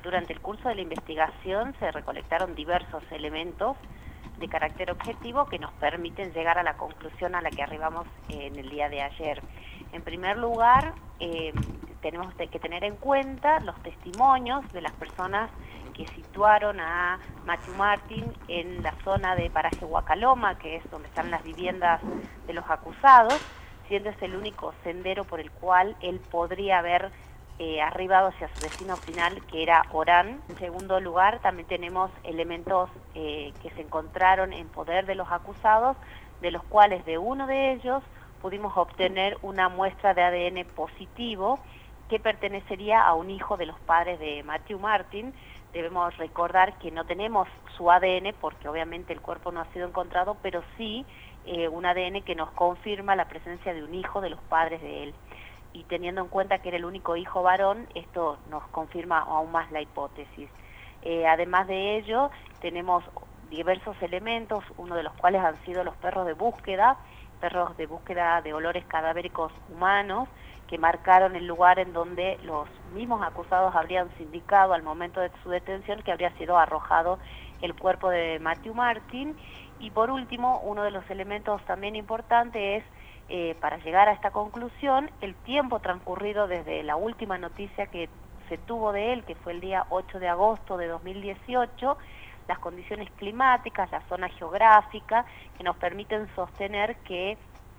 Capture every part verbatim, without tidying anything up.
durante el curso de la investigación se recolectaron diversos elementos de carácter objetivo que nos permiten llegar a la conclusión a la que arribamos en el día de ayer. En primer lugar, eh, tenemos que tener en cuenta los testimonios de las personas que situaron a Matthew Martin en la zona de Paraje Huacaloma, que es donde están las viviendas de los acusados, siendo ese el único sendero por el cual él podría haber eh, arribado hacia su destino final, que era Orán. En segundo lugar, también tenemos elementos eh, que se encontraron en poder de los acusados, de los cuales de uno de ellos pudimos obtener una muestra de A D N positivo que pertenecería a un hijo de los padres de Matthew Martin. Debemos recordar que no tenemos su A D N porque obviamente el cuerpo no ha sido encontrado, pero sí eh, un A D N que nos confirma la presencia de un hijo de los padres de él. Y teniendo en cuenta que era el único hijo varón, esto nos confirma aún más la hipótesis. Eh, además de ello, tenemos diversos elementos, uno de los cuales han sido los perros de búsqueda, perros de búsqueda de olores cadavéricos humanos, que marcaron el lugar en donde los mismos acusados habrían indicado al momento de su detención que habría sido arrojado el cuerpo de Matthew Martin. Y por último, uno de los elementos también importantes es, eh, para llegar a esta conclusión, el tiempo transcurrido desde la última noticia que se tuvo de él, que fue el día ocho de agosto de dos mil dieciocho, las condiciones climáticas, la zona geográfica, que nos permiten sostener que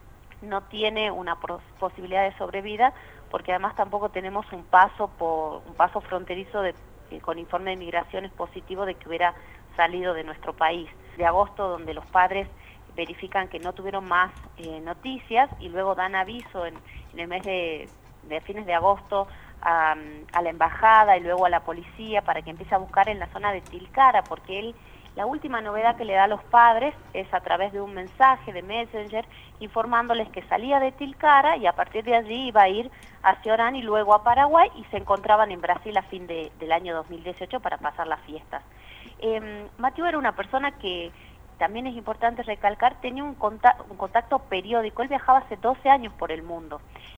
no tiene una posibilidad de sobrevida, porque además tampoco tenemos un paso por un paso fronterizo de, eh, con informe de migraciones positivo de que hubiera salido de nuestro país. De agosto, donde los padres verifican que no tuvieron más eh, noticias y luego dan aviso en, en el mes de, de fines de agosto a, a la embajada y luego a la policía para que empiece a buscar en la zona de Tilcara, porque él, la última novedad que le da a los padres es a través de un mensaje de Messenger informándoles que salía de Tilcara y a partir de allí iba a ir hacia Orán y luego a Paraguay, y se encontraban en Brasil a fin de, del año dos mil dieciocho para pasar las fiestas. Eh, Matthew era una persona que, también es importante recalcar, tenía un contacto, un contacto periódico. Él viajaba hace doce años por el mundo